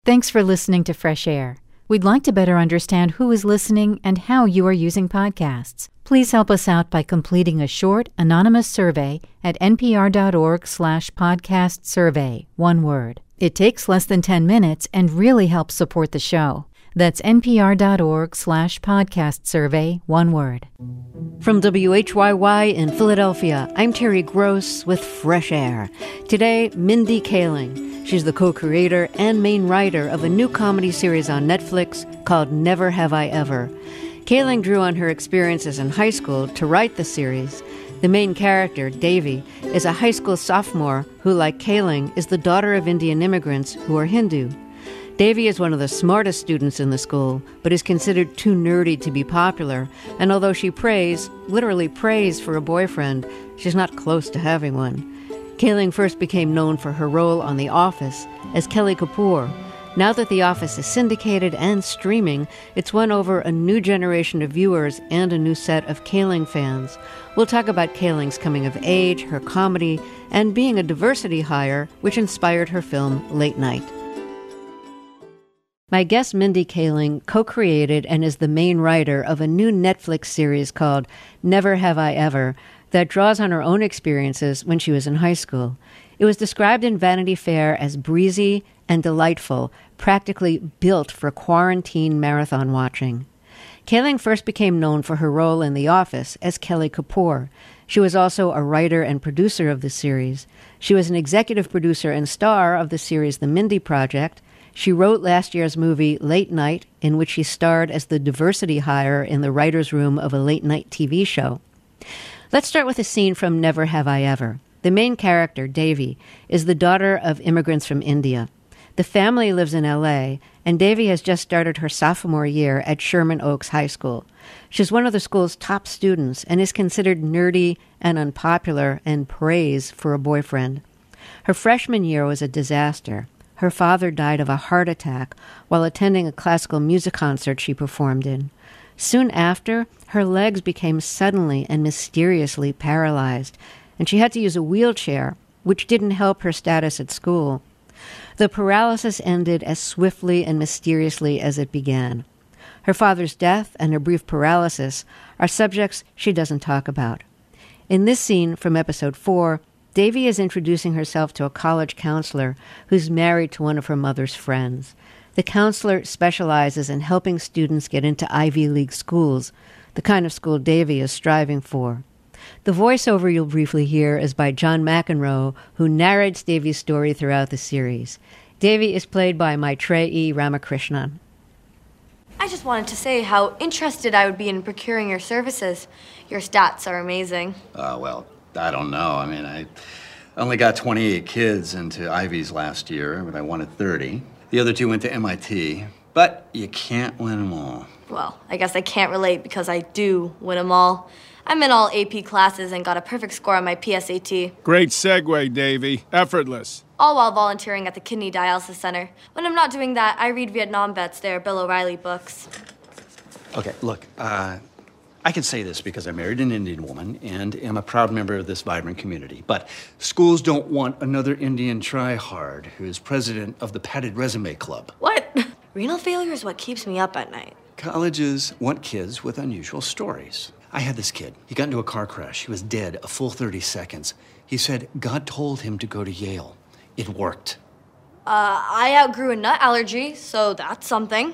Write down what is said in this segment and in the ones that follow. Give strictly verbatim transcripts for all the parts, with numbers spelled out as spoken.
Thanks for listening to Fresh Air. We'd like to better understand who is listening and how you are using podcasts. Please help us out by completing a short, anonymous survey at npr.org slash podcast survey, one word. It takes less than ten minutes and really helps support the show. That's npr.org slash podcast survey, one word. From W H Y Y in Philadelphia, I'm Terry Gross with Fresh Air. Today, Mindy Kaling. She's the co-creator and main writer of a new comedy series on Netflix called Never Have I Ever. Kaling drew on her experiences in high school to write the series. The main character, Devi, is a high school sophomore who, like Kaling, is the daughter of Indian immigrants who are Hindu. Devi is one of the smartest students in the school, but is considered too nerdy to be popular, and although she prays, literally prays for a boyfriend, she's not close to having one. Kaling first became known for her role on The Office as Kelly Kapoor. Now that The Office is syndicated and streaming, it's won over a new generation of viewers and a new set of Kaling fans. We'll talk about Kaling's coming of age, her comedy, and being a diversity hire, which inspired her film Late Night. My guest, Mindy Kaling, co-created and is the main writer of a new Netflix series called Never Have I Ever that draws on her own experiences when she was in high school. It was described in Vanity Fair as breezy and delightful, practically built for quarantine marathon watching. Kaling first became known for her role in The Office as Kelly Kapoor. She was also a writer and producer of the series. She was an executive producer and star of the series The Mindy Project. She wrote last year's movie Late Night, in which she starred as the diversity hire in the writer's room of a late-night T V show. Let's start with a scene from Never Have I Ever. The main character, Devi, is the daughter of immigrants from India. The family lives in L A, and Devi has just started her sophomore year at Sherman Oaks High School. She's one of the school's top students and is considered nerdy and unpopular and prays for a boyfriend. Her freshman year was a disaster. Her father died of a heart attack while attending a classical music concert she performed in. Soon after, her legs became suddenly and mysteriously paralyzed, and she had to use a wheelchair, which didn't help her status at school. The paralysis ended as swiftly and mysteriously as it began. Her father's death and her brief paralysis are subjects she doesn't talk about. In this scene from episode four, Devi is introducing herself to a college counselor who's married to one of her mother's friends. The counselor specializes in helping students get into Ivy League schools, the kind of school Devi is striving for. The voiceover you'll briefly hear is by John McEnroe, who narrates Devi's story throughout the series. Devi is played by Maitreyi Ramakrishnan. I just wanted to say how interested I would be in procuring your services. Your stats are amazing. Uh, well, I don't know. I mean, I only got twenty-eight kids into Ivies last year, but I wanted thirty. The other two went to M I T, but you can't win them all. Well, I guess I can't relate because I do win them all. I'm in all A P classes and got a perfect score on my P S A T. Great segue, Davy. Effortless. All while volunteering at the Kidney Dialysis Center. When I'm not doing that, I read Vietnam vets their Bill O'Reilly books. Okay, look, uh, I can say this because I married an Indian woman and am a proud member of this vibrant community. But schools don't want another Indian try-hard who is president of the Padded Resume Club. What? Renal failure is what keeps me up at night. Colleges want kids with unusual stories. I had this kid. He got into a car crash. He was dead a full thirty seconds. He said God told him to go to Yale. It worked. Uh, I outgrew a nut allergy, so that's something.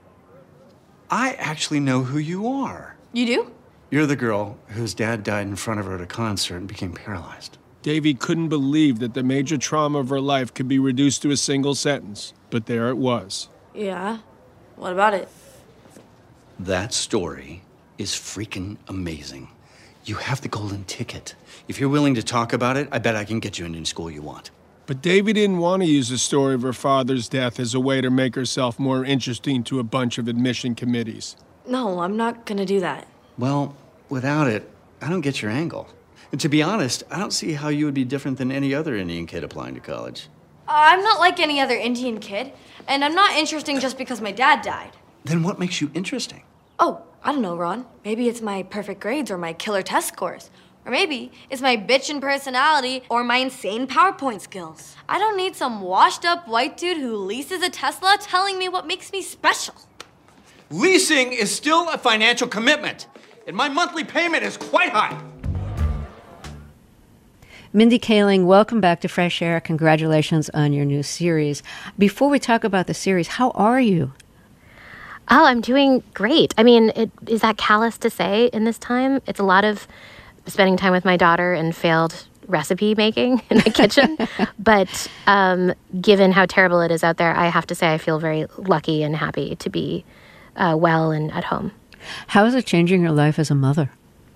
I actually know who you are. You do? You're the girl whose dad died in front of her at a concert and became paralyzed. Davy couldn't believe that the major trauma of her life could be reduced to a single sentence, but there it was. Yeah. What about it? That story is freaking amazing. You have the golden ticket. If you're willing to talk about it, I bet I can get you into any school you want. But Davy didn't want to use the story of her father's death as a way to make herself more interesting to a bunch of admission committees. No, I'm not gonna do that. Well, without it, I don't get your angle. And to be honest, I don't see how you would be different than any other Indian kid applying to college. I'm not like any other Indian kid, and I'm not interesting just because my dad died. Then what makes you interesting? Oh, I don't know, Ron. Maybe it's my perfect grades or my killer test scores. Or maybe it's my bitchin' personality or my insane PowerPoint skills. I don't need some washed-up white dude who leases a Tesla telling me what makes me special. Leasing is still a financial commitment, and my monthly payment is quite high. Mindy Kaling, welcome back to Fresh Air. Congratulations on your new series. Before we talk about the series, how are you? Oh, I'm doing great. I mean, it, is that callous to say in this time? It's a lot of spending time with my daughter and failed recipe making in my kitchen. But um, given how terrible it is out there, I have to say I feel very lucky and happy to be uh, well and at home. How is it changing your life as a mother?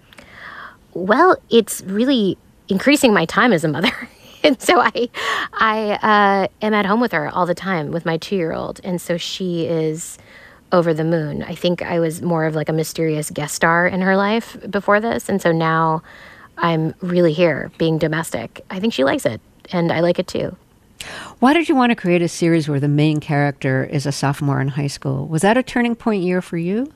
Well, it's really increasing my time as a mother. And so I I uh, am at home with her all the time with my two-year-old. And so she is over the moon. I think I was more of like a mysterious guest star in her life before this. And so now I'm really here being domestic. I think she likes it, and I like it too. Why did you want to create a series where the main character is a sophomore in high school? Was that a turning point year for you?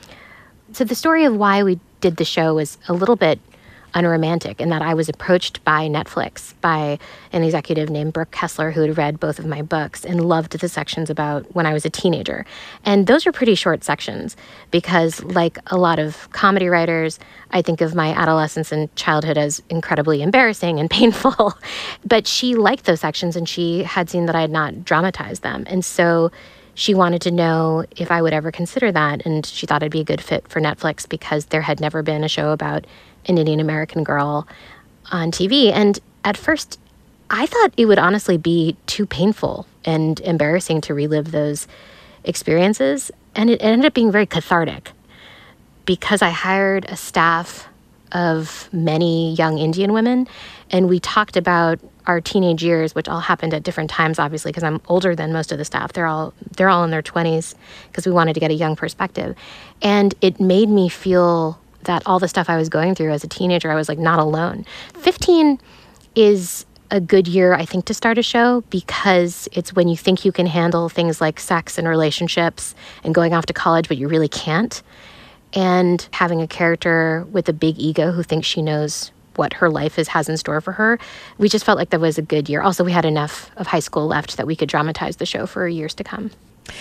So the story of why we did the show was a little bit unromantic in that I was approached by Netflix by an executive named Brooke Kessler who had read both of my books and loved the sections about when I was a teenager. And those are pretty short sections because, like a lot of comedy writers, I think of my adolescence and childhood as incredibly embarrassing and painful. But she liked those sections and she had seen that I had not dramatized them. And so she wanted to know if I would ever consider that. And she thought I'd be a good fit for Netflix because there had never been a show about an Indian American girl on T V. And at first, I thought it would honestly be too painful and embarrassing to relive those experiences. And it ended up being very cathartic because I hired a staff of many young Indian women, and we talked about our teenage years, which all happened at different times, obviously, because I'm older than most of the staff. They're all they're all in their twenties because we wanted to get a young perspective. And it made me feel that all the stuff I was going through as a teenager, I was like not alone. fifteen is a good year, I think, to start a show because it's when you think you can handle things like sex and relationships and going off to college, but you really can't. And having a character with a big ego who thinks she knows what her life is has in store for her. We just felt like that was a good year. Also, we had enough of high school left that we could dramatize the show for years to come.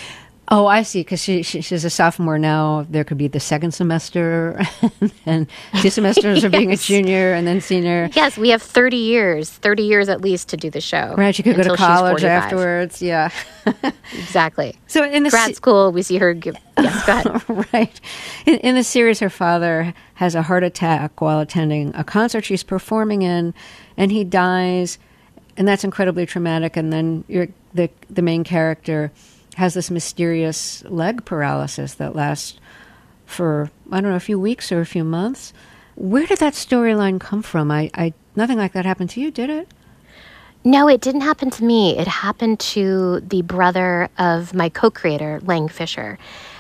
Oh, I see, because she, she, she's a sophomore now. There could be the second semester and two semesters yes. of being a junior and then senior. Yes, we have thirty years, thirty years at least to do the show. Right, she could go to college afterwards, yeah. Exactly. So in the grad se- school, we see her give, yes, go ahead. Right. In, in the series, her father has a heart attack while attending a concert she's performing in, and he dies, and that's incredibly traumatic, and then you're, the the main character has this mysterious leg paralysis that lasts for, I don't know, a few weeks or a few months. Where did that storyline come from? I, I nothing like that happened to you, did it? No, it didn't happen to me. It happened to the brother of my co-creator, Lang Fisher.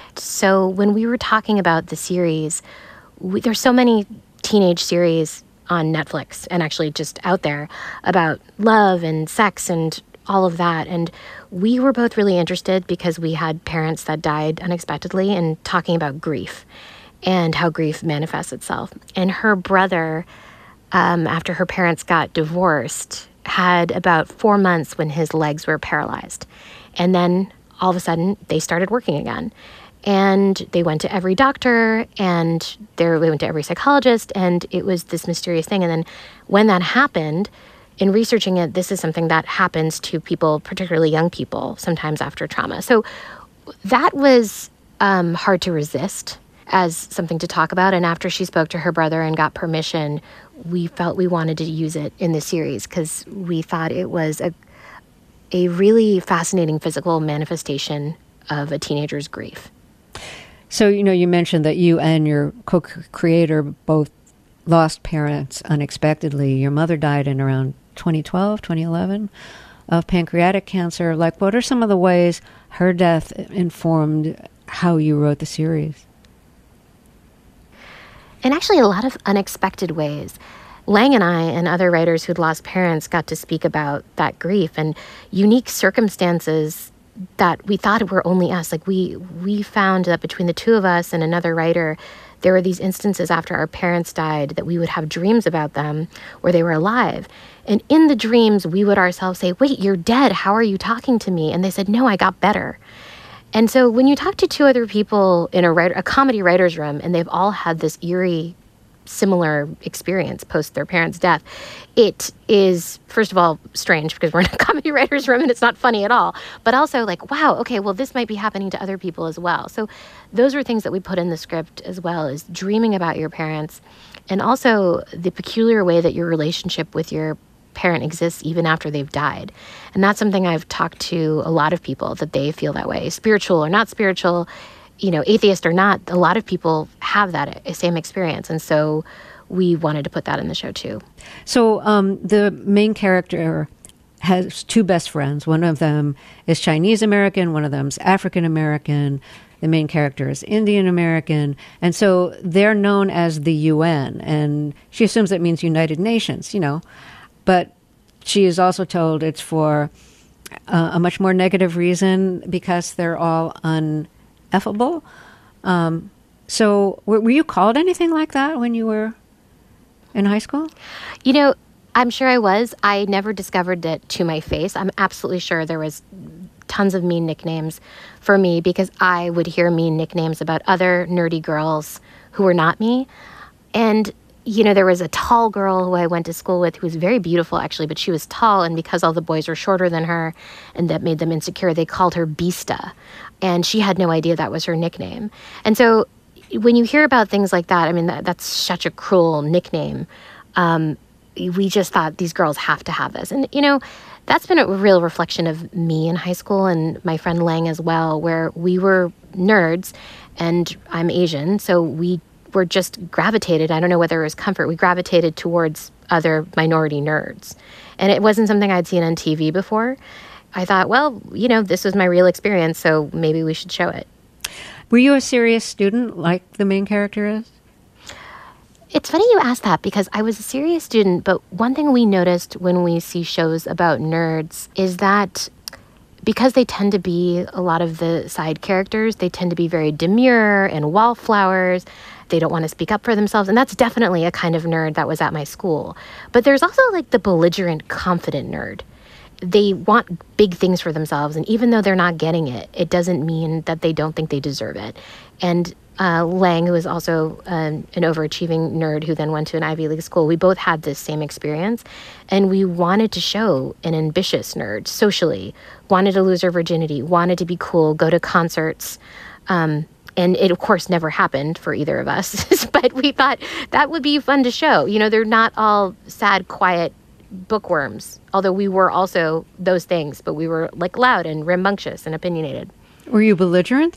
So when we were talking about the series, we, there's so many teenage series on Netflix and actually just out there about love and sex and all of that. And we were both really interested because we had parents that died unexpectedly and talking about grief and how grief manifests itself. And her brother, um, after her parents got divorced, had about four months when his legs were paralyzed. And then all of a sudden they started working again. And they went to every doctor and they went to every psychologist, and it was this mysterious thing. And then when that happened, in researching it, this is something that happens to people, particularly young people, sometimes after trauma. So that was um, hard to resist as something to talk about. And after she spoke to her brother and got permission, we felt we wanted to use it in the series because we thought it was a a really fascinating physical manifestation of a teenager's grief. So, you know, you mentioned that you and your co-creator both lost parents unexpectedly. Your mother died in around twenty twelve, twenty eleven of pancreatic cancer. Like, what are some of the ways her death informed how you wrote the series? In actually a lot of unexpected ways. Lang and I and other writers who'd lost parents got to speak about that grief and unique circumstances that we thought were only us. Like we we found that between the two of us and another writer there were these instances after our parents died that we would have dreams about them where they were alive. And in the dreams, we would ourselves say, wait, you're dead. How are you talking to me? And they said, no, I got better. And so when you talk to two other people in a, writer, a comedy writer's room, and they've all had this eerie, similar experience post their parents' death, it is, first of all, strange because we're in a comedy writer's room and it's not funny at all. But also like, wow, okay, well, this might be happening to other people as well. So those are things that we put in the script as well, is dreaming about your parents, and also the peculiar way that your relationship with your parent exists even after they've died. And that's something I've talked to a lot of people, that they feel that way, spiritual or not spiritual, you know, atheist or not. A lot of people have that same experience. And so we wanted to put that in the show too. So um, the main character has two best friends. One of them is Chinese American, one of them's African American. The main character is Indian American. And so they're known as the U N. And she assumes that means United Nations, you know. But she is also told it's for uh, a much more negative reason, because they're all ineffable. Um, so were, were you called anything like that when you were in high school? You know, I'm sure I was. I never discovered it to my face. I'm absolutely sure there was tons of mean nicknames for me, because I would hear mean nicknames about other nerdy girls who were not me. And you know, there was a tall girl who I went to school with who was very beautiful, actually, but she was tall. And because all the boys were shorter than her, and that made them insecure, they called her Beasta. And she had no idea that was her nickname. And so when you hear about things like that, I mean, that, that's such a cruel nickname. Um, we just thought these girls have to have this. And, you know, that's been a real reflection of me in high school, and my friend Lang as well, where we were nerds, and I'm Asian, so we were just gravitated, I don't know whether it was comfort, we gravitated towards other minority nerds. And it wasn't something I'd seen on T V before. I thought, well, you know, this was my real experience, so maybe we should show it. Were you a serious student like the main character is? It's funny you ask that, because I was a serious student, but one thing we noticed when we see shows about nerds is that because they tend to be a lot of the side characters, they tend to be very demure and wallflowers. They don't want to speak up for themselves. And that's definitely a kind of nerd that was at my school. But there's also like the belligerent, confident nerd. They want big things for themselves. And even though they're not getting it, it doesn't mean that they don't think they deserve it. And uh, Lang, who is also um, an overachieving nerd who then went to an Ivy League school, we both had this same experience. And we wanted to show an ambitious nerd socially, wanted to lose her virginity, wanted to be cool, go to concerts. Um, And it, of course, never happened for either of us. But we thought that would be fun to show. You know, they're not all sad, quiet bookworms, although we were also those things. But we were, like, loud and rambunctious and opinionated. Were you belligerent?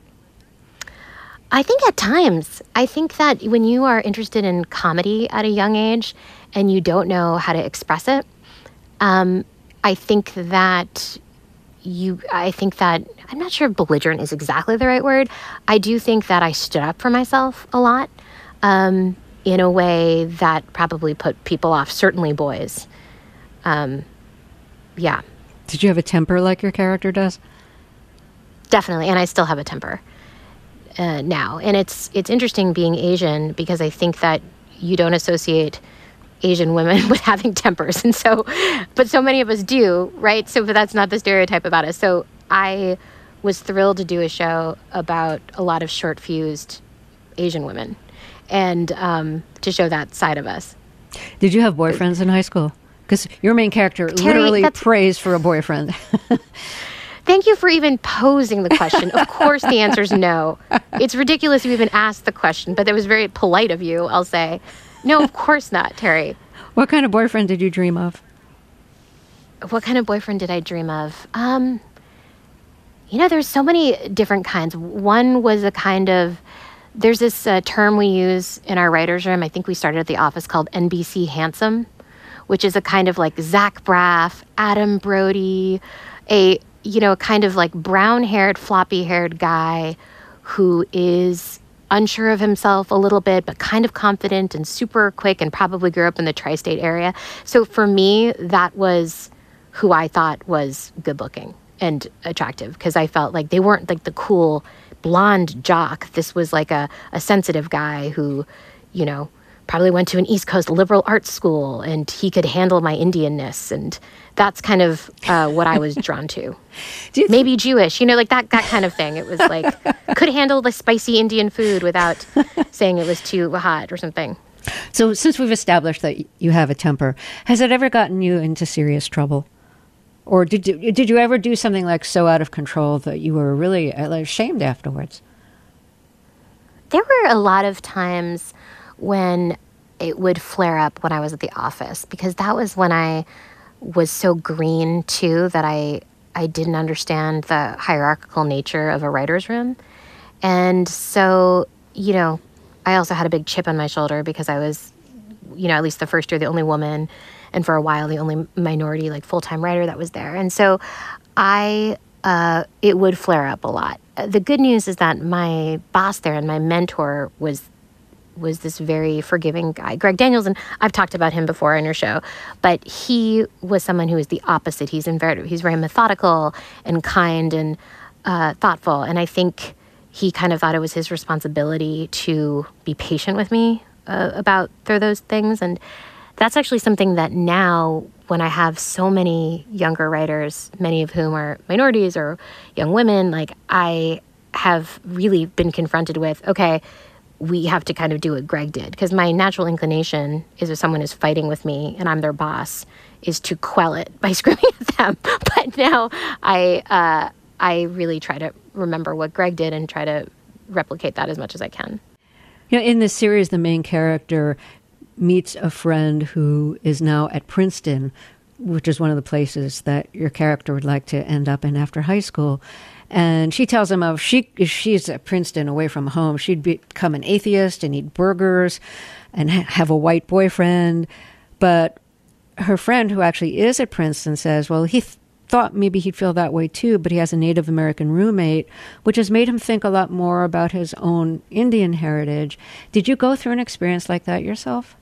I think at times. I think that when you are interested in comedy at a young age and you don't know how to express it, um, I think that... You, I think that, I'm not sure if belligerent is exactly the right word. I do think that I stood up for myself a lot, um, in a way that probably put people off, certainly boys. Um, yeah. Did you have a temper like your character does? Definitely, and I still have a temper uh, now. And it's it's interesting being Asian, because I think that you don't associate Asian women with having tempers. And so, but so many of us do, right? So, but that's not the stereotype about us. So I was thrilled to do a show about a lot of short-fused Asian women, and um, to show that side of us. Did you have boyfriends in high school? Because your main character Terry, literally that's... prays for a boyfriend. Thank you for even posing the question. Of course the answer is no. It's ridiculous you even asked the question, but that was very polite of you, I'll say. No, of course not, Terry. What kind of boyfriend did you dream of? What kind of boyfriend did I dream of? Um, you know, there's so many different kinds. One was a kind of, there's this uh, term we use in our writer's room, I think we started at the office, called N B C handsome, which is a kind of like Zach Braff, Adam Brody, a, you know, a kind of like brown-haired, floppy-haired guy who is unsure of himself a little bit, but kind of confident and super quick, and probably grew up in the tri-state area. So for me, that was who I thought was good looking and attractive, because I felt like they weren't like the cool blonde jock. This was like a, a sensitive guy who, you know, probably went to an East Coast liberal arts school, and he could handle my Indianness. And that's kind of uh, what I was drawn to. Th- Maybe Jewish, you know, like that, that kind of thing. It was like, could handle the spicy Indian food without saying it was too hot or something. So since we've established that you have a temper, has it ever gotten you into serious trouble? Or did you, did you ever do something like so out of control that you were really ashamed afterwards? There were a lot of times when it would flare up when I was at the office, because that was when I was so green too that I I didn't understand the hierarchical nature of a writer's room. And so, you know, I also had a big chip on my shoulder because I was, you know, at least the first year, the only woman, and for a while, the only minority, like, full-time writer that was there. And so I, uh, it would flare up a lot. The good news is that my boss there and my mentor was was this very forgiving guy, Greg Daniels, and I've talked about him before on your show, but he was someone who is the opposite. He's in very, he's very methodical and kind and uh, thoughtful, and I think he kind of thought it was his responsibility to be patient with me uh, about through those things. And that's actually something that now, when I have so many younger writers, many of whom are minorities or young women, like, I have really been confronted with, okay, we have to kind of do what Greg did. Because my natural inclination is, if someone is fighting with me and I'm their boss, is to quell it by screaming at them. But now I uh, I really try to remember what Greg did and try to replicate that as much as I can. You know, in this series, the main character meets a friend who is now at Princeton, which is one of the places that your character would like to end up in after high school. And she tells him, oh, she, if she's at Princeton away from home, she'd become an atheist and eat burgers and ha- have a white boyfriend. But her friend, who actually is at Princeton, says, well, he th- thought maybe he'd feel that way too, but he has a Native American roommate, which has made him think a lot more about his own Indian heritage. Did you go through an experience like that yourself?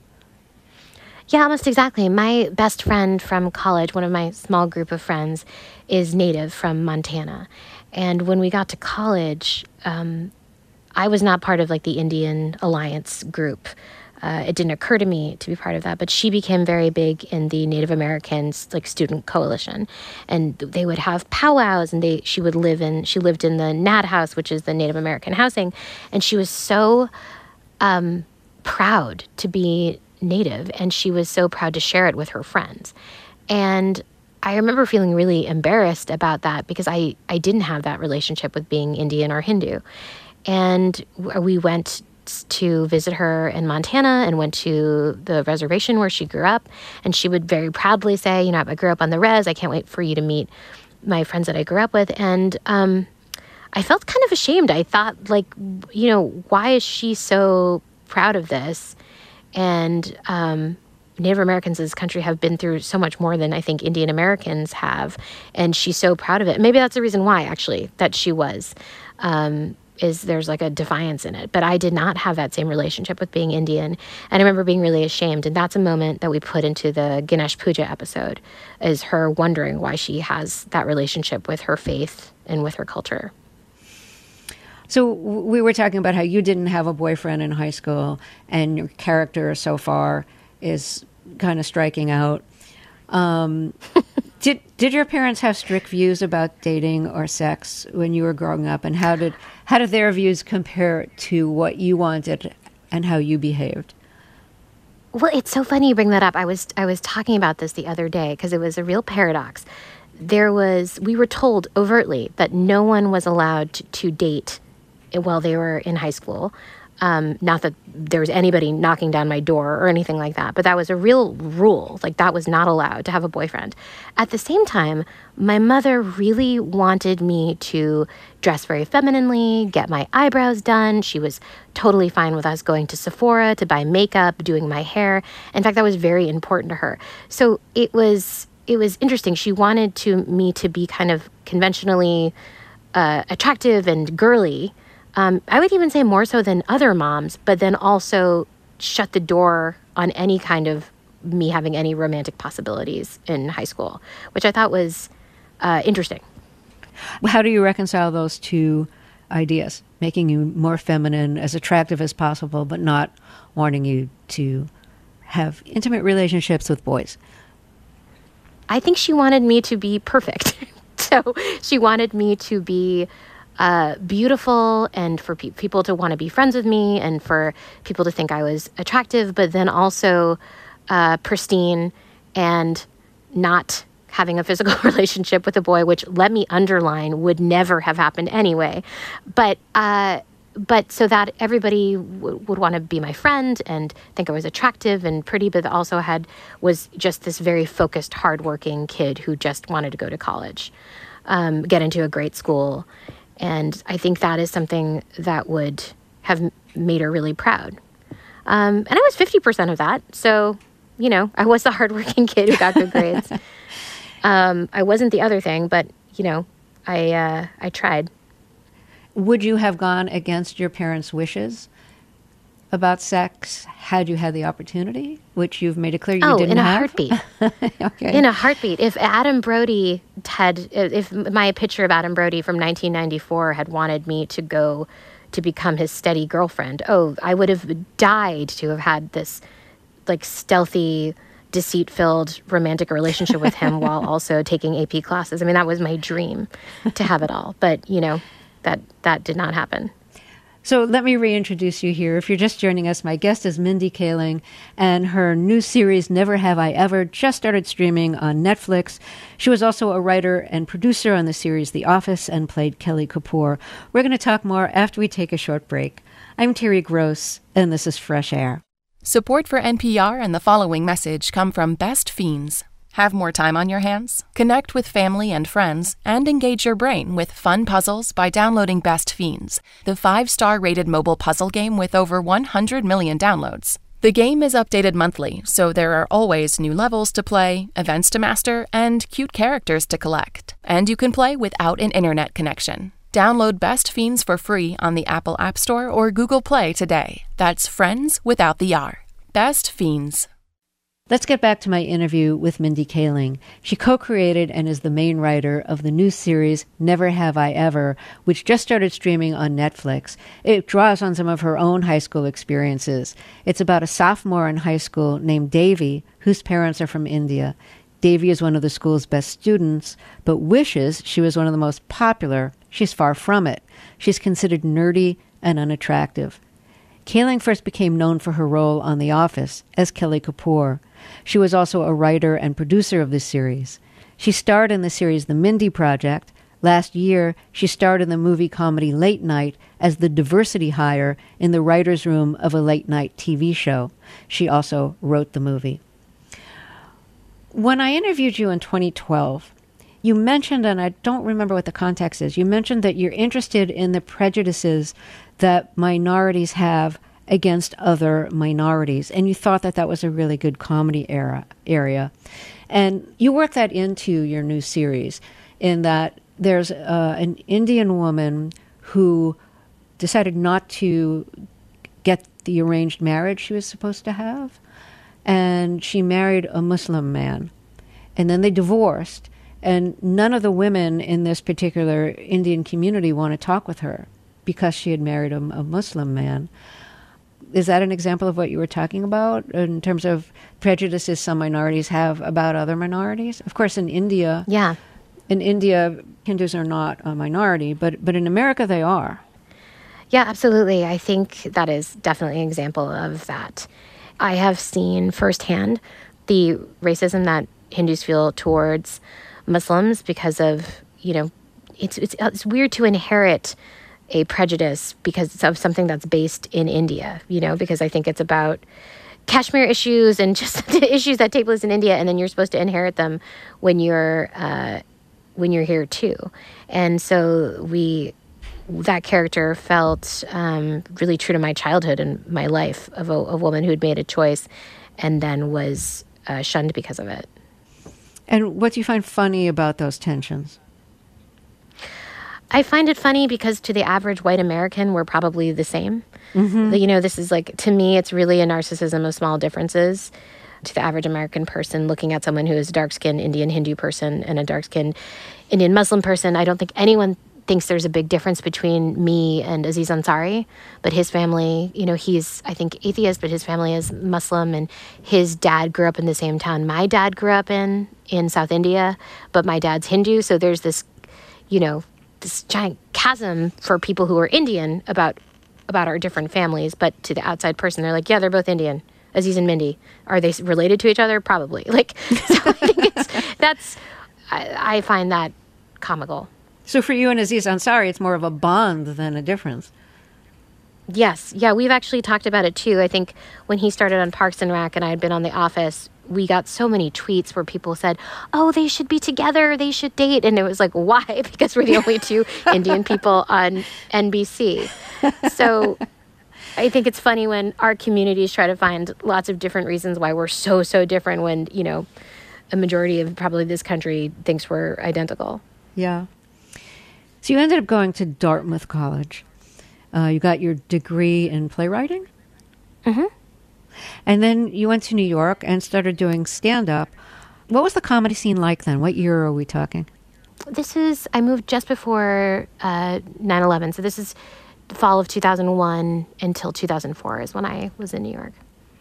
Yeah, almost exactly. My best friend from college, one of my small group of friends, is Native from Montana. And when we got to college, um, I was not part of like the Indian Alliance group. Uh, it didn't occur to me to be part of that, but she became very big in the Native Americans like student coalition, and they would have powwows, and they she would live in she lived in the N A D house, which is the Native American housing, and she was so um, proud to be Native, and she was so proud to share it with her friends. And I remember feeling really embarrassed about that because I, I didn't have that relationship with being Indian or Hindu. And we went to visit her in Montana and went to the reservation where she grew up. And she would very proudly say, you know, I grew up on the res. I can't wait for you to meet my friends that I grew up with. And um, I felt kind of ashamed. I thought, like, you know, why is she so proud of this? And um, Native Americans in this country have been through so much more than I think Indian Americans have. And she's so proud of it. Maybe that's the reason why, actually, that she was, um, is there's like a defiance in it. But I did not have that same relationship with being Indian. And I remember being really ashamed. And that's a moment that we put into the Ganesh Puja episode, is her wondering why she has that relationship with her faith and with her culture. So we were talking about how you didn't have a boyfriend in high school, and your character so far is kind of striking out. Um, did did your parents have strict views about dating or sex when you were growing up, and how did how did their views compare to what you wanted and how you behaved? Well, it's so funny you bring that up. I was I was talking about this the other day because it was a real paradox. There was we were told overtly that no one was allowed to, to date while they were in high school. Um, not that there was anybody knocking down my door or anything like that, but that was a real rule. Like, that was not allowed to have a boyfriend. At the same time, my mother really wanted me to dress very femininely, get my eyebrows done. She was totally fine with us going to Sephora to buy makeup, doing my hair. In fact, that was very important to her. So it was it was interesting. She wanted to me to be kind of conventionally uh, attractive and girly. Um, I would even say more so than other moms, but then also shut the door on any kind of me having any romantic possibilities in high school, which I thought was uh, interesting. How do you reconcile those two ideas, making you more feminine, as attractive as possible, but not wanting you to have intimate relationships with boys? I think she wanted me to be perfect. So she wanted me to be uh, beautiful, and for pe- people to want to be friends with me, and for people to think I was attractive, but then also uh, pristine and not having a physical relationship with a boy, which, let me underline, would never have happened anyway. But uh, but so that everybody w- would want to be my friend and think I was attractive and pretty, but also had was just this very focused, hardworking kid who just wanted to go to college, um, get into a great school. And I think that is something that would have made her really proud. Um, and I was fifty percent of that. So, you know, I was the hardworking kid who got good grades. Um, I wasn't the other thing, but, you know, I uh, I tried. Would you have gone against your parents' wishes about sex had you had the opportunity, which you've made it clear you oh, didn't in a have? heartbeat. Okay. In a heartbeat. If Adam Brody had, if my picture of Adam Brody from nineteen ninety-four had wanted me to go to become his steady girlfriend, oh, I would have died to have had this, like, stealthy, deceit-filled romantic relationship with him while also taking A P classes. I mean, that was my dream, to have it all. But, you know, that that did not happen. So let me reintroduce you here. If you're just joining us, my guest is Mindy Kaling, and her new series, Never Have I Ever, just started streaming on Netflix. She was also a writer and producer on the series The Office and played Kelly Kapoor. We're going to talk more after we take a short break. I'm Terry Gross, and this is Fresh Air. Support for N P R and the following message come from Best Fiends. Have more time on your hands? Connect with family and friends and engage your brain with fun puzzles by downloading Best Fiends, the five-star rated mobile puzzle game with over one hundred million downloads. The game is updated monthly, so there are always new levels to play, events to master, and cute characters to collect. And you can play without an internet connection. Download Best Fiends for free on the Apple App Store or Google Play today. That's friends without the R. Best Fiends. Let's get back to my interview with Mindy Kaling. She co-created and is the main writer of the new series Never Have I Ever, which just started streaming on Netflix. It draws on some of her own high school experiences. It's about a sophomore in high school named Devi, whose parents are from India. Devi is one of the school's best students, but wishes she was one of the most popular. She's far from it. She's considered nerdy and unattractive. Kaling first became known for her role on The Office as Kelly Kapoor. She was also a writer and producer of this series. She starred in the series The Mindy Project. Last year, she starred in the movie comedy Late Night as the diversity hire in the writer's room of a late-night T V show. She also wrote the movie. When I interviewed you in twenty twelve, you mentioned, and I don't remember what the context is, you mentioned that you're interested in the prejudices that minorities have against other minorities, and you thought that that was a really good comedy era, area. And you work that into your new series in that there's uh, an Indian woman who decided not to get the arranged marriage she was supposed to have, and she married a Muslim man. And then they divorced, and none of the women in this particular Indian community want to talk with her because she had married a, a Muslim man. Is that an example of what you were talking about in terms of prejudices some minorities have about other minorities? Of course, in India, Yeah. in India, Hindus are not a minority, but but in America they are. Yeah, absolutely. I think that is definitely an example of that. I have seen firsthand the racism that Hindus feel towards Muslims because of, you know, it's it's it's weird to inherit a prejudice because of something that's based in India, you know, because I think it's about Kashmir issues and just the issues that take place in India, and then you're supposed to inherit them when you're uh, when you're here too. And so we, that character felt um, really true to my childhood and my life of a, a woman who had made a choice and then was uh, shunned because of it. And what do you find funny about those tensions? I find it funny because to the average white American, we're probably the same. Mm-hmm. You know, this is like, to me, it's really a narcissism of small differences. To the average American person looking at someone who is a dark-skinned Indian Hindu person and a dark-skinned Indian Muslim person, I don't think anyone thinks there's a big difference between me and Aziz Ansari, but his family, you know, he's, I think, atheist, but his family is Muslim, and his dad grew up in the same town my dad grew up in, in South India, but my dad's Hindu, so there's this, you know, this giant chasm for people who are Indian about about our different families, but to the outside person, they're like, yeah, they're both Indian. Aziz and Mindy, are they related to each other? Probably. Like, so I think it's, that's, I, I find that comical. So for you and Aziz Ansari, it's more of a bond than a difference. Yes. Yeah, we've actually talked about it too. I think when he started on Parks and Rec and I had been on The Office, we got so many tweets where people said, oh, they should be together, they should date. And it was like, why? Because we're the only two Indian people on N B C. So I think it's funny when our communities try to find lots of different reasons why we're so, so different when, you know, a majority of probably this country thinks we're identical. Yeah. So you ended up going to Dartmouth College. Uh, you got your degree in playwriting? Mm-hmm. And then you went to New York and started doing stand-up. What was the comedy scene like then? What year are we talking? This is, I moved just before uh, nine eleven. So this is the fall of two thousand one until two thousand four is when I was in New York.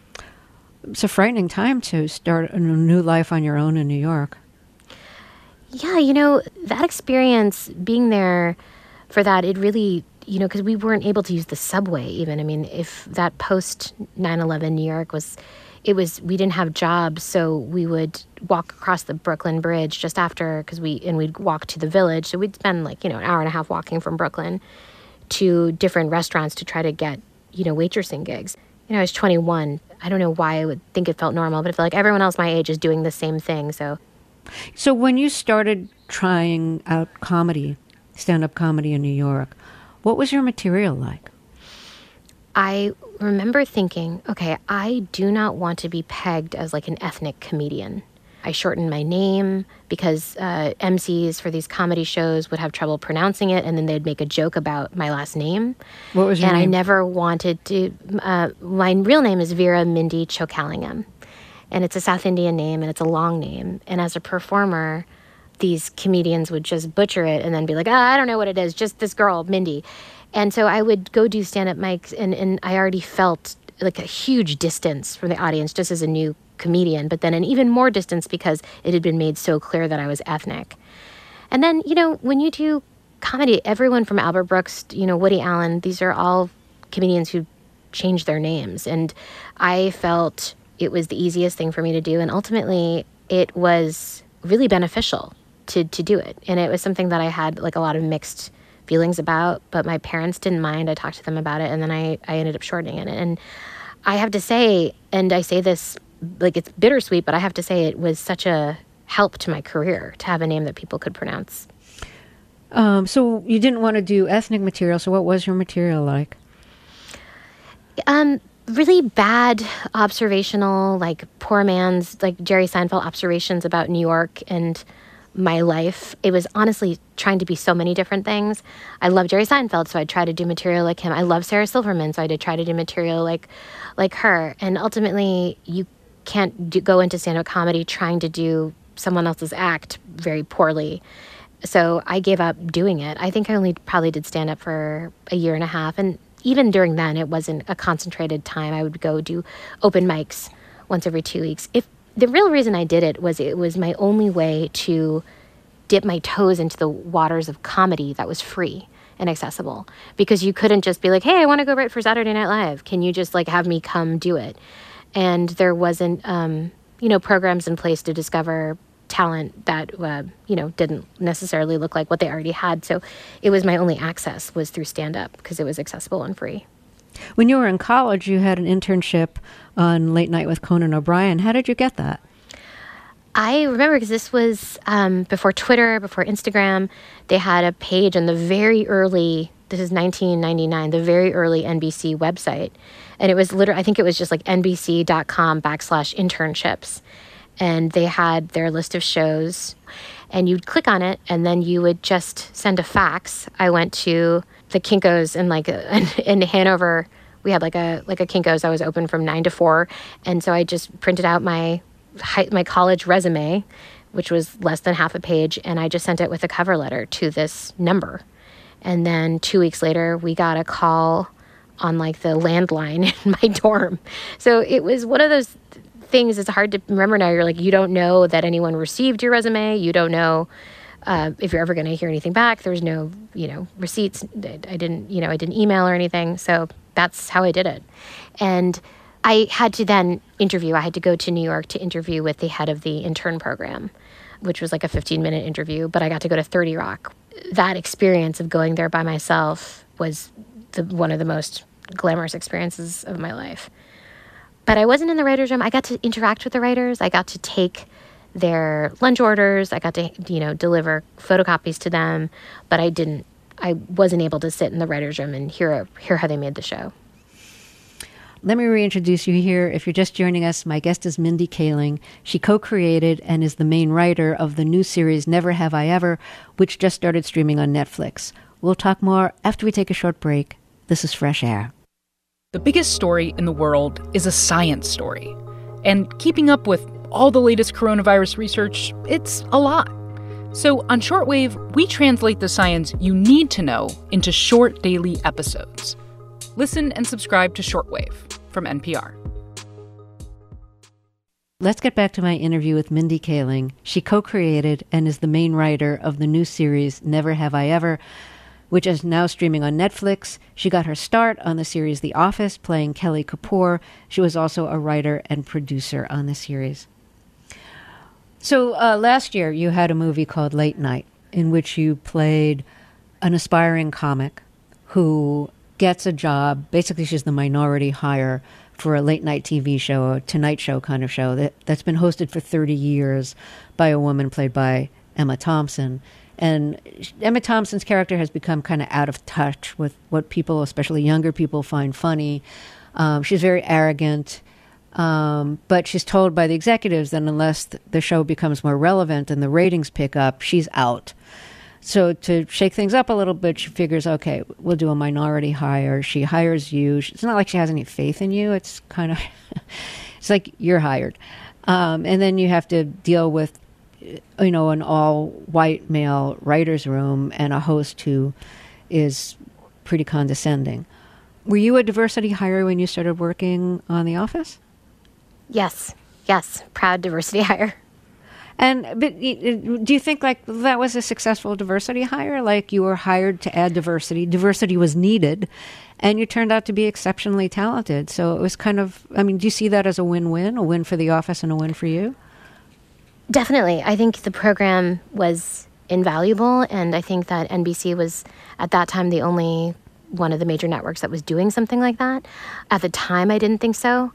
It's a frightening time to start a new life on your own in New York. Yeah, you know, that experience, being there for that, it really, you know, because we weren't able to use the subway even. I mean, if that post nine eleven New York was, it was, we didn't have jobs, so we would walk across the Brooklyn Bridge just after, because we, and we'd walk to the Village. So we'd spend like, you know, an hour and a half walking from Brooklyn to different restaurants to try to get, you know, waitressing gigs. You know, I was twenty-one. I don't know why I would think it felt normal, but I feel like everyone else my age is doing the same thing, so. So when you started trying out comedy, stand-up comedy in New York, what was your material like? I remember thinking, okay, I do not want to be pegged as like an ethnic comedian. I shortened my name because uh, M Cs for these comedy shows would have trouble pronouncing it, and then they'd make a joke about my last name. What was your and name? And I never wanted to, uh, my real name is Vera Mindy Chokalingham. And it's a South Indian name, and it's a long name. And as a performer, these comedians would just butcher it and then be like, ah, I don't know what it is, just this girl, Mindy. And so I would go do stand-up mics, and, and I already felt like a huge distance from the audience just as a new comedian, but then an even more distance because it had been made so clear that I was ethnic. And then, you know, when you do comedy, everyone from Albert Brooks, you know, Woody Allen, these are all comedians who changed their names. And I felt it was the easiest thing for me to do. And ultimately, it was really beneficial to, to do it. And it was something that I had like a lot of mixed feelings about, but my parents didn't mind. I talked to them about it, and then I, I ended up shortening it. And I have to say, and I say this like it's bittersweet, but I have to say it was such a help to my career to have a name that people could pronounce. Um, so you didn't want to do ethnic material, so what was your material like? Um, really bad observational, like poor man's, like Jerry Seinfeld observations about New York and my life. It was honestly trying to be so many different things. I love Jerry Seinfeld, so I tried to do material like him. I love Sarah Silverman, so I did try to do material like like her. And ultimately, you can't do, go into stand-up comedy trying to do someone else's act very poorly. So I gave up doing it. I think I only probably did stand-up for a year and a half. And even during then, it wasn't a concentrated time. I would go do open mics once every two weeks. If the real reason I did it was it was my only way to dip my toes into the waters of comedy that was free and accessible. Because you couldn't just be like, hey, I want to go write for Saturday Night Live. Can you just like have me come do it? And there wasn't, um, you know, programs in place to discover talent that, uh, you know, didn't necessarily look like what they already had. So it was my only access was through stand-up because it was accessible and free. When you were in college, you had an internship on Late Night with Conan O'Brien. How did you get that? I remember because this was um, before Twitter, before Instagram. They had a page on the very early, this is nineteen ninety-nine, the very early N B C website. And it was literally, I think it was just like nbc.com backslash internships. And they had their list of shows. And you'd click on it, and then you would just send a fax. I went to the Kinko's in like a, in Hanover. We had like a like a Kinko's that was open from nine to four, and so I just printed out my high, my college resume, which was less than half a page, and I just sent it with a cover letter to this number. And then two weeks later, we got a call on like the landline in my dorm. So it was one of those things it's hard to remember now. You're like, you don't know that anyone received your resume. You don't know uh, if you're ever going to hear anything back. There's no, you know, receipts. I didn't, you know, I didn't email or anything. So that's how I did it. And I had to then interview. I had to go to New York to interview with the head of the intern program, which was like a fifteen minute interview, but I got to go to thirty Rock. That experience of going there by myself was the, one of the most glamorous experiences of my life. But I wasn't in the writer's room. I got to interact with the writers. I got to take their lunch orders. I got to, you know, deliver photocopies to them, but I didn't, I wasn't able to sit in the writer's room and hear, hear how they made the show. Let me reintroduce you here. If you're just joining us, my guest is Mindy Kaling. She co-created and is the main writer of the new series Never Have I Ever, which just started streaming on Netflix. We'll talk more after we take a short break. This is Fresh Air. The biggest story in the world is a science story. And keeping up with all the latest coronavirus research, it's a lot. So on Shortwave, we translate the science you need to know into short daily episodes. Listen and subscribe to Shortwave from N P R. Let's get back to my interview with Mindy Kaling. She co-created and is the main writer of the new series Never Have I Ever, which is now streaming on Netflix. She got her start on the series The Office, playing Kelly Kapoor. She was also a writer and producer on the series. So uh, last year you had a movie called Late Night, in which you played an aspiring comic who gets a job. Basically, she's the minority hire for a late night T V show, a Tonight Show kind of show that, that's been hosted for thirty years by a woman played by Emma Thompson. And Emma Thompson's character has become kind of out of touch with what people, especially younger people, find funny. Um, she's very arrogant, um, but she's told by the executives that unless th- the show becomes more relevant and the ratings pick up, she's out. So to shake things up a little bit, she figures, okay, we'll do a minority hire. She hires you. It's not like she has any faith in you. It's kind of, it's like you're hired. Um, and then you have to deal with, you know, an all-white male writer's room and a host who is pretty condescending. Were you a diversity hire when you started working on The Office? Yes. Yes. Proud diversity hire. And but do you think like that was a successful diversity hire? Like you were hired to add diversity. Diversity was needed, and you turned out to be exceptionally talented. So it was kind of, I mean, do you see that as a win-win, a win for The Office and a win for you? Definitely. I think the program was invaluable, and I think that N B C was, at that time, the only one of the major networks that was doing something like that. At the time, I didn't think so.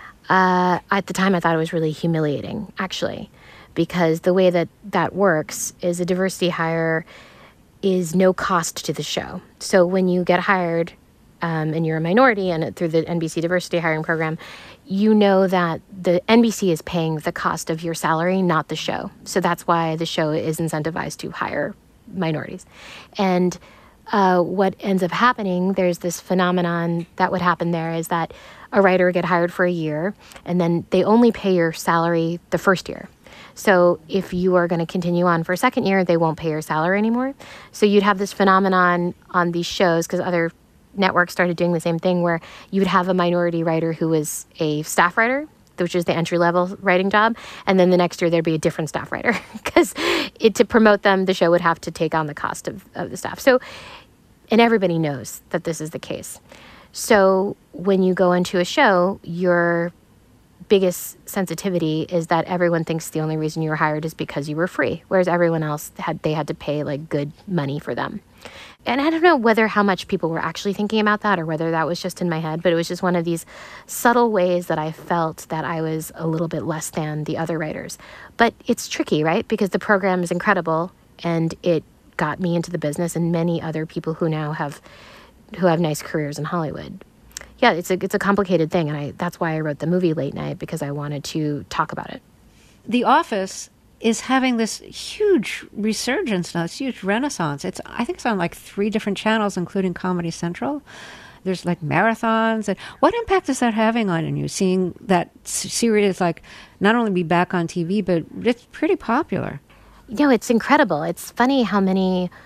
Uh, at the time, I thought it was really humiliating, actually, because the way that that works is a diversity hire is no cost to the show. So when you get hired um, and you're a minority and through the N B C diversity hiring program, you know that the N B C is paying the cost of your salary, not the show. So that's why the show is incentivized to hire minorities. And uh, what ends up happening, there's this phenomenon that would happen there is that a writer would get hired for a year, and then they only pay your salary the first year. So if you are going to continue on for a second year, they won't pay your salary anymore. So you'd have this phenomenon on these shows, because other networks started doing the same thing, where you would have a minority writer who was a staff writer, which is the entry-level writing job, and then the next year there'd be a different staff writer, because to promote them, the show would have to take on the cost of, of the staff. So, and everybody knows that this is the case. So when you go into a show, your biggest sensitivity is that everyone thinks the only reason you were hired is because you were free, whereas everyone else had they had to pay like good money for them. And I don't know whether how much people were actually thinking about that or whether that was just in my head, but it was just one of these subtle ways that I felt that I was a little bit less than the other writers. But it's tricky, right? Because the program is incredible and it got me into the business and many other people who now have who have nice careers in Hollywood. Yeah, it's a it's a complicated thing, and I that's why I wrote the movie Late Night, because I wanted to talk about it. The Office is having this huge resurgence now, this huge renaissance. It's I think it's on like three different channels, including Comedy Central. There's like marathons. And what impact is that having on you, seeing that series like not only be back on T V, but it's pretty popular? You know, it's incredible. It's funny how many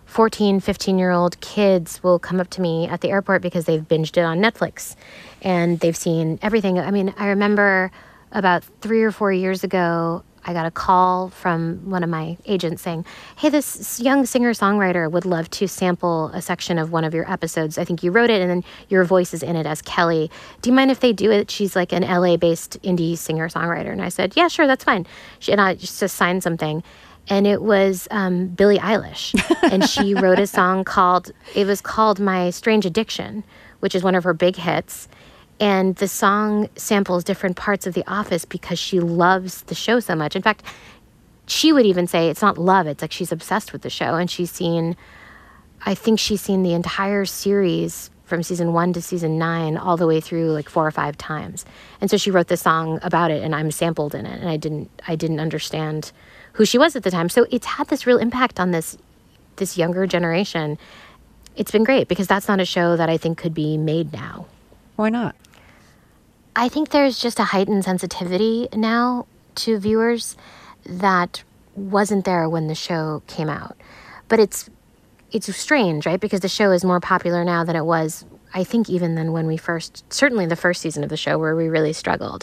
fourteen, fifteen-year-old kids will come up to me at the airport because they've binged it on Netflix and they've seen everything. I mean, I remember about three or four years ago, I got a call from one of my agents saying, hey, this young singer-songwriter would love to sample a section of one of your episodes. I think you wrote it, and then your voice is in it as Kelly. Do you mind if they do it? She's like an L A-based indie singer-songwriter. And I said, yeah, sure, that's fine. She, and I just, just signed something. And it was um, Billie Eilish. And she wrote a song called, it was called My Strange Addiction, which is one of her big hits. And the song samples different parts of The Office because she loves the show so much. In fact, she would even say it's not love, it's like she's obsessed with the show. And she's seen, I think she's seen the entire series from season one to season nine all the way through like four or five times. And so she wrote this song about it, and I'm sampled in it. And I didn't, I didn't understand who she was at the time. So it's had this real impact on this, this younger generation. It's been great because that's not a show that I think could be made now. Why not? I think there's just a heightened sensitivity now to viewers that wasn't there when the show came out. But it's it's strange, right? Because the show is more popular now than it was, I think, even than when we first, certainly the first season of the show where we really struggled.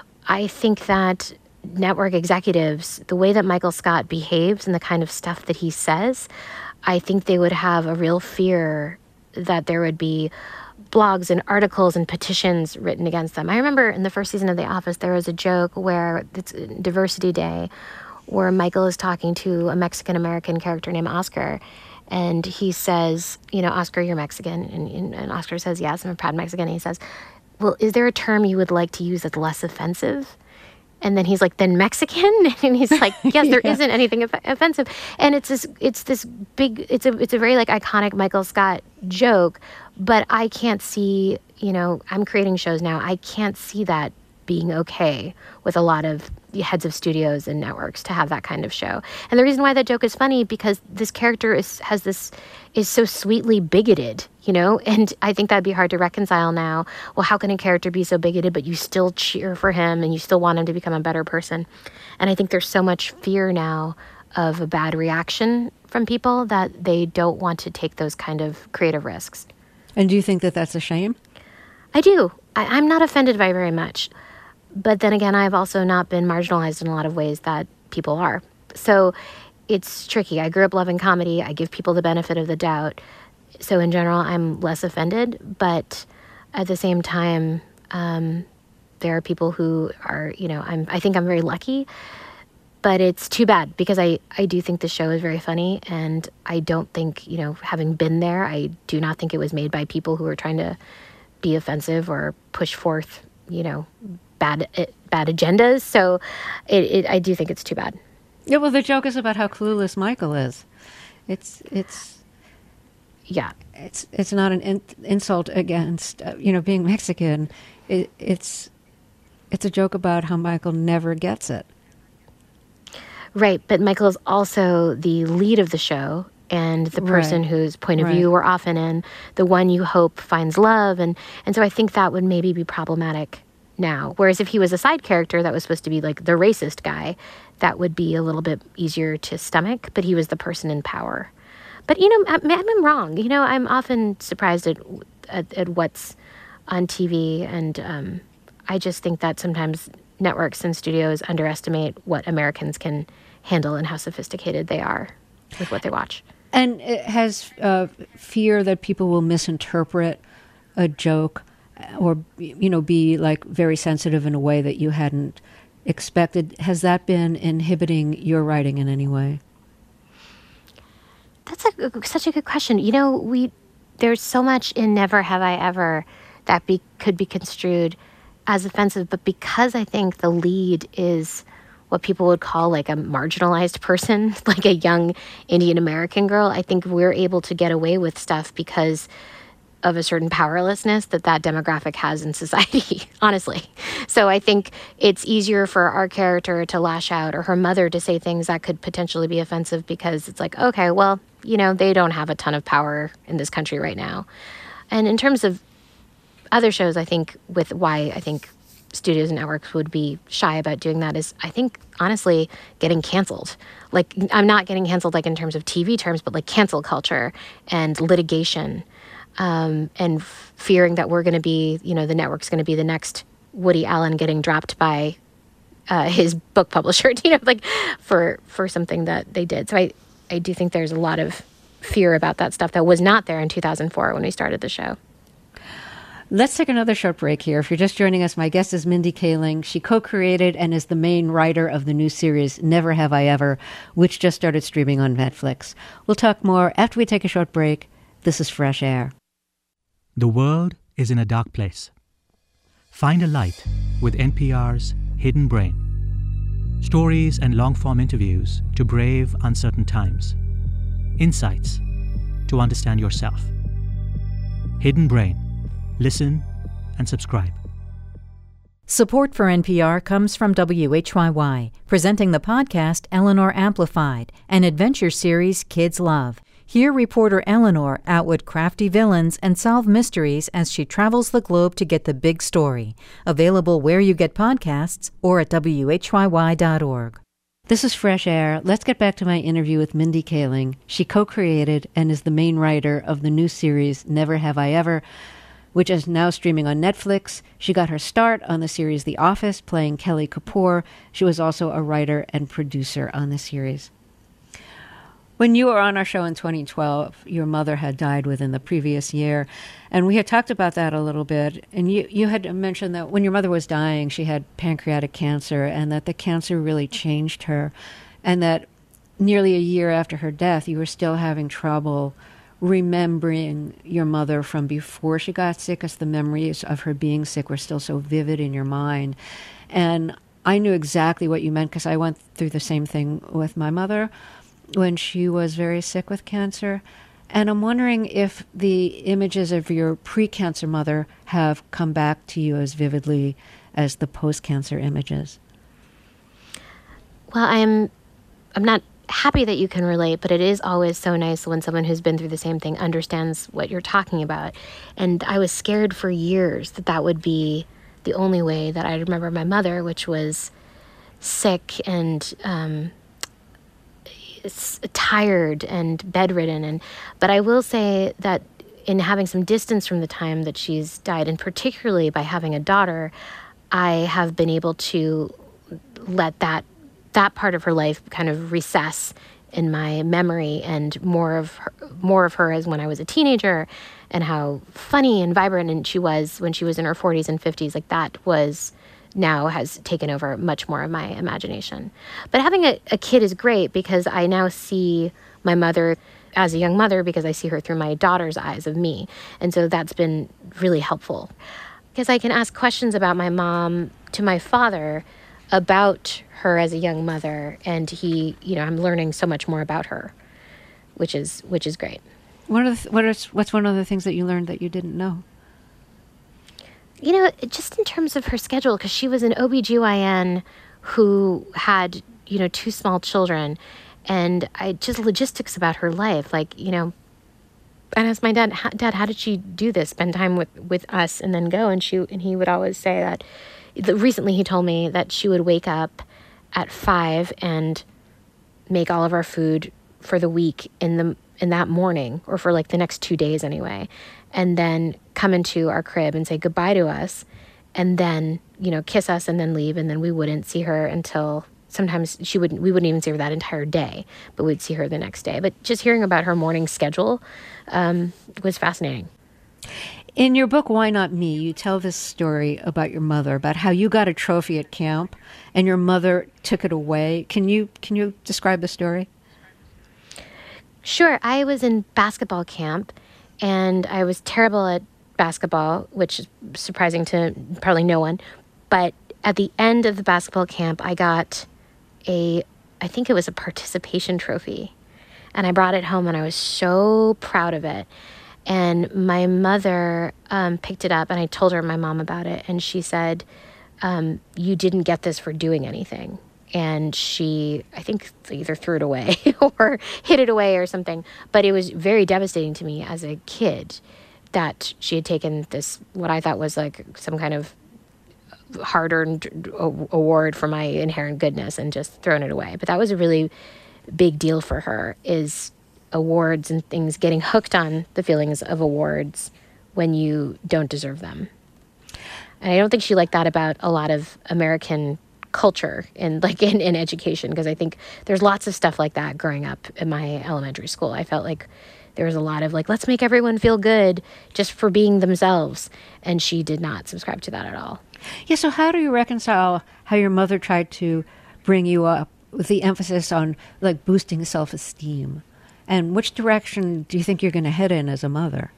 I think that network executives, the way that Michael Scott behaves and the kind of stuff that he says, I think they would have a real fear that there would be blogs and articles and petitions written against them. I remember in the first season of The Office, there was a joke where it's Diversity Day, where Michael is talking to a Mexican-American character named Oscar, and he says, you know, Oscar, you're Mexican, and, and Oscar says, yes, I'm a proud Mexican, and he says, well, is there a term you would like to use that's less offensive? And then he's like, then Mexican? And he's like, yes, there yeah. isn't anything off- offensive. And it's this, it's this big, it's a, it's a very like iconic Michael Scott joke, but I can't see, you know, I'm creating shows now. I can't see that being okay with a lot of heads of studios and networks to have that kind of show. And the reason why that joke is funny, because this character is, has this, is so sweetly bigoted, you know? And I think that'd be hard to reconcile now. Well, how can a character be so bigoted, but you still cheer for him and you still want him to become a better person? And I think there's so much fear now of a bad reaction from people that they don't want to take those kind of creative risks. And do you think that that's a shame? I do. I, I'm not offended by very much. But then again, I've also not been marginalized in a lot of ways that people are. So it's tricky. I grew up loving comedy. I give people the benefit of the doubt. So in general, I'm less offended. But at the same time, um, there are people who are, you know, I'm, I think I'm very lucky. But it's too bad because I, I do think the show is very funny. And I don't think, you know, having been there, I do not think it was made by people who were trying to be offensive or push forth, you know, bad bad agendas. So it, it, I do think it's too bad. Yeah, well, the joke is about how clueless Michael is. It's it's yeah. It's it's not an in, insult against uh, you know being Mexican. It, it's it's a joke about how Michael never gets it. Right, but Michael is also the lead of the show and the person right. whose point of right. view we're often in, the one you hope finds love, and and so I think that would maybe be problematic now. Whereas if he was a side character that was supposed to be like the racist guy, that would be a little bit easier to stomach, but he was the person in power. But, you know, I'm, I'm wrong. You know, I'm often surprised at at, at what's on T V, and um, I just think that sometimes networks and studios underestimate what Americans can handle and how sophisticated they are with what they watch. And it has uh, fear that people will misinterpret a joke or, you know, be like very sensitive in a way that you hadn't expected. Has that been inhibiting your writing in any way? That's a, such a good question. You know, we there's so much in Never Have I Ever that be, could be construed as offensive, but because I think the lead is what people would call like a marginalized person, like a young Indian American girl, I think we're able to get away with stuff because of a certain powerlessness that that demographic has in society, honestly. So I think it's easier for our character to lash out or her mother to say things that could potentially be offensive because it's like, okay, well, you know, they don't have a ton of power in this country right now. And in terms of other shows, I think with why I think studios and networks would be shy about doing that is, I think, honestly, getting canceled. Like, I'm not getting canceled like in terms of T V terms, but like cancel culture and litigation, um, and f- fearing that we're going to be, you know, the network's going to be the next Woody Allen getting dropped by uh, his book publisher, you know, like for for something that they did. So I, I do think there's a lot of fear about that stuff that was not there in two thousand four when we started the show. Let's take another short break here. If you're just joining us, my guest is Mindy Kaling. She co-created and is the main writer of the new series Never Have I Ever, which just started streaming on Netflix. We'll talk more after we take a short break. This is Fresh Air. The world is in a dark place. Find a light with N P R's Hidden Brain. Stories and long-form interviews to brave uncertain times. Insights to understand yourself. Hidden Brain. Listen and subscribe. Support for N P R comes from W H Y Y, presenting the podcast Eleanor Amplified, an adventure series kids love. Hear reporter Eleanor outwit crafty villains and solve mysteries as she travels the globe to get the big story. Available where you get podcasts or at W H Y Y dot org. This is Fresh Air. Let's get back to my interview with Mindy Kaling. She co-created and is the main writer of the new series Never Have I Ever, which is now streaming on Netflix. She got her start on the series The Office, playing Kelly Kapoor. She was also a writer and producer on the series. When you were on our show in twenty twelve, your mother had died within the previous year, and we had talked about that a little bit. And you, you had mentioned that when your mother was dying, she had pancreatic cancer, and that the cancer really changed her, and that nearly a year after her death, you were still having trouble remembering your mother from before she got sick, because the memories of her being sick were still so vivid in your mind. And I knew exactly what you meant, because I went through the same thing with my mother when she was very sick with cancer. And I'm wondering if the images of your pre-cancer mother have come back to you as vividly as the post-cancer images. Well, I'm I'm not happy that you can relate, but it is always so nice when someone who's been through the same thing understands what you're talking about. And I was scared for years that that would be the only way that I remember my mother, which was sick and um, tired and bedridden. And but I will say that in having some distance from the time that she's died, and particularly by having a daughter, I have been able to let that that part of her life kind of recess in my memory, and more of her, more of her as when I was a teenager, and how funny and vibrant and she was when she was in her forties and fifties. Like that was now has taken over much more of my imagination. But having a, a kid is great, because I now see my mother as a young mother, because I see her through my daughter's eyes of me. And so that's been really helpful, because I can ask questions about my mom to my father about her as a young mother, and he, you know, I'm learning so much more about her, which is which is great. What are the, what are what's one of the things that you learned that you didn't know? You know, just in terms of her schedule, because she was an O B G Y N who had, you know, two small children, and I just logistics about her life, like, you know, I asked my dad, Dad, how did she do this? Spend time with, with us and then go? And she and he would always say that. Recently, he told me that she would wake up at five and make all of our food for the week in the in that morning, or for like the next two days anyway, and then come into our crib and say goodbye to us, and then, you know, kiss us and then leave, and then we wouldn't see her until sometimes she wouldn't we wouldn't even see her that entire day, but we'd see her the next day. But just hearing about her morning schedule um, was fascinating. In your book, Why Not Me, you tell this story about your mother, about how you got a trophy at camp and your mother took it away. Can you can you describe the story? Sure. I was in basketball camp, and I was terrible at basketball, which is surprising to probably no one. But at the end of the basketball camp, I got a, I think it was a participation trophy. And I brought it home, and I was so proud of it. And my mother um, picked it up, and I told her, my mom, about it. And she said, um, you didn't get this for doing anything. And she, I think, either threw it away or hid it away or something. But it was very devastating to me as a kid that she had taken this, what I thought was like some kind of hard-earned award for my inherent goodness and just thrown it away. But that was a really big deal for her, is awards and things, getting hooked on the feelings of awards when you don't deserve them. And I don't think she liked that about a lot of American culture in like in, in education, because I think there's lots of stuff like that growing up in my elementary school. I felt like there was a lot of like, let's make everyone feel good just for being themselves. And she did not subscribe to that at all. Yeah, so how do you reconcile how your mother tried to bring you up with the emphasis on like boosting self-esteem? And which direction do you think you're going to head in as a mother?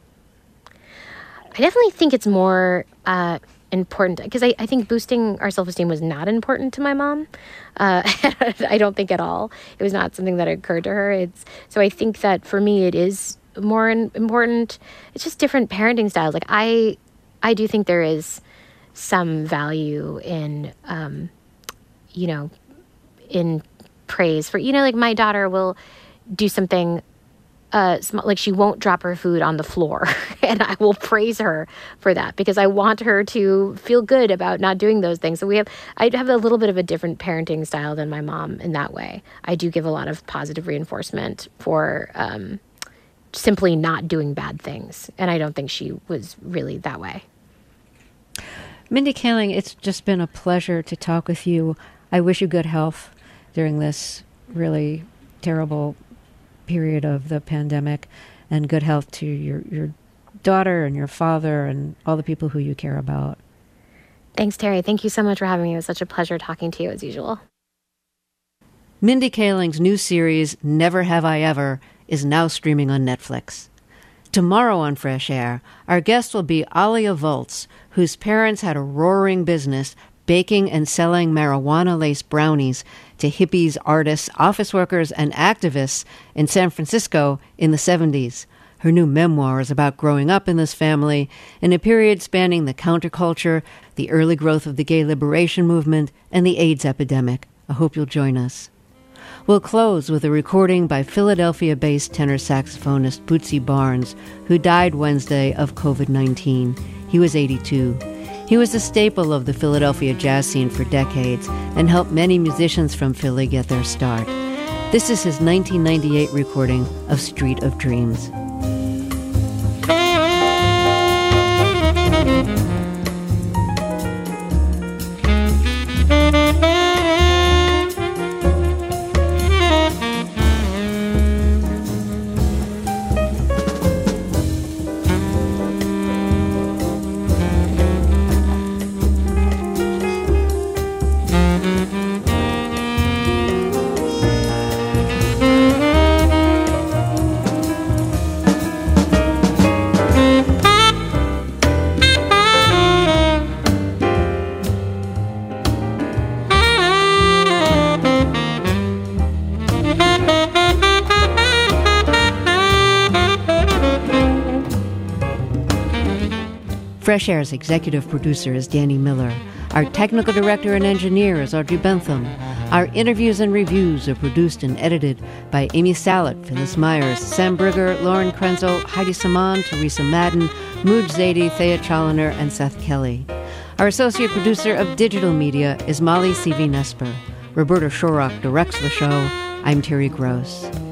I definitely think it's more uh, important, because I, I think boosting our self-esteem was not important to my mom. Uh, I don't think at all. It was not something that occurred to her. It's so I think that for me it is more in, important. It's just different parenting styles. Like I, I do think there is some value in, um, you know, in praise for, you know, like my daughter will do something uh, small, like she won't drop her food on the floor, and I will praise her for that because I want her to feel good about not doing those things. So we have, I have a little bit of a different parenting style than my mom in that way. I do give a lot of positive reinforcement for um, simply not doing bad things, and I don't think she was really that way. Mindy Kaling, it's just been a pleasure to talk with you. I wish you good health during this really terrible period of the pandemic, and good health to your, your daughter and your father and all the people who you care about. Thanks, Terry. Thank you so much for having me. It was such a pleasure talking to you as usual. Mindy Kaling's new series, Never Have I Ever, is now streaming on Netflix. Tomorrow on Fresh Air, our guest will be Alia Volz, whose parents had a roaring business baking and selling marijuana-laced brownies to hippies, artists, office workers, and activists in San Francisco in the seventies. Her new memoir is about growing up in this family in a period spanning the counterculture, the early growth of the gay liberation movement, and the AIDS epidemic. I hope you'll join us. We'll close with a recording by Philadelphia-based tenor saxophonist Bootsy Barnes, who died Wednesday of covid nineteen. He was eighty-two. He was a staple of the Philadelphia jazz scene for decades and helped many musicians from Philly get their start. This is his nineteen ninety-eight recording of Street of Dreams. Fresh Air's executive producer is Danny Miller. Our technical director and engineer is Audrey Bentham. Our interviews and reviews are produced and edited by Amy Salet, Phyllis Myers, Sam Brigger, Lauren Krenzel, Heidi Saman, Teresa Madden, Mooj Zadie, Thea Challoner, and Seth Kelly. Our associate producer of digital media is Molly C V Nesper. Roberta Shorrock directs the show. I'm Terry Gross.